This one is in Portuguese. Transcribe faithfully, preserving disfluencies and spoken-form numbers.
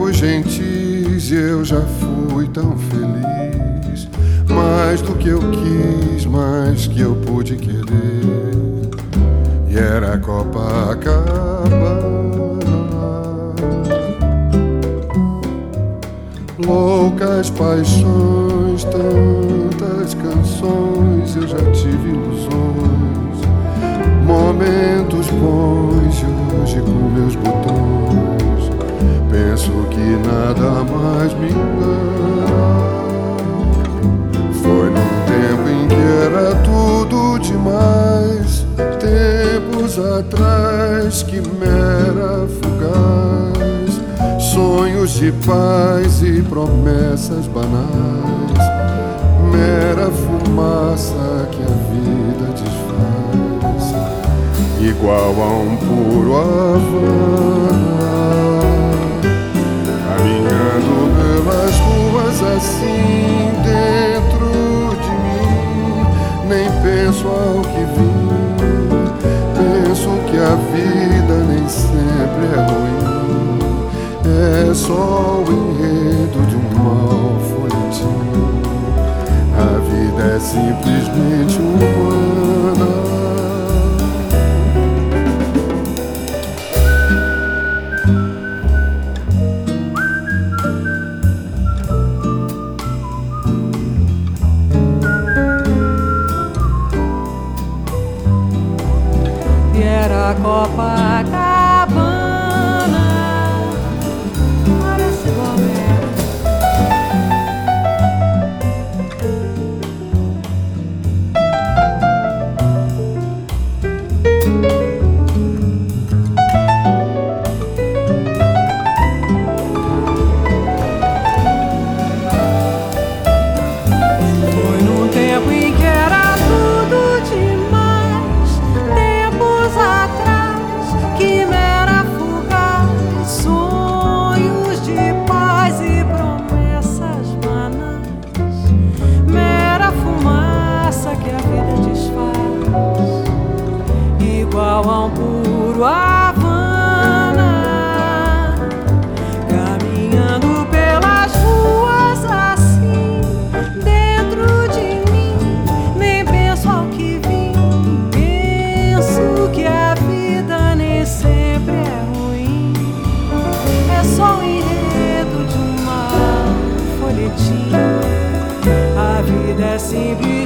tempos gentis eu já fui tão feliz, mais do que eu quis, mais que eu pude querer. E era Copacabana. Loucas paixões, tantas canções, eu já tive ilusões, momentos bons, e hoje com meus botões penso que nada mais me engana. Foi num tempo em que era tudo demais, tempos atrás que me era fugaz, sonhos de paz e promessas banais, mera fumaça que a vida desfaz, igual a um puro Havana. Caminhando pelas ruas assim dentro de mim, nem penso ao que vim, penso que a vida nem sempre é ruim, é só o enredo de um mau folhetim. A vida é simplesmente humana. E era Copacabana, parece Romero. Foi num tempo em que era tudo demais, tempos atrás que me era fugaz, sonhos de paz e promessas banais, mera fumaça que a vida desfaz, igual a um puro Havana. Caminhando pelas ruas assim dentro de mim, nem penso ao que vim, penso que a vida nem sempre é ruim, é só o enredo de um mau folhetim. A vida é simples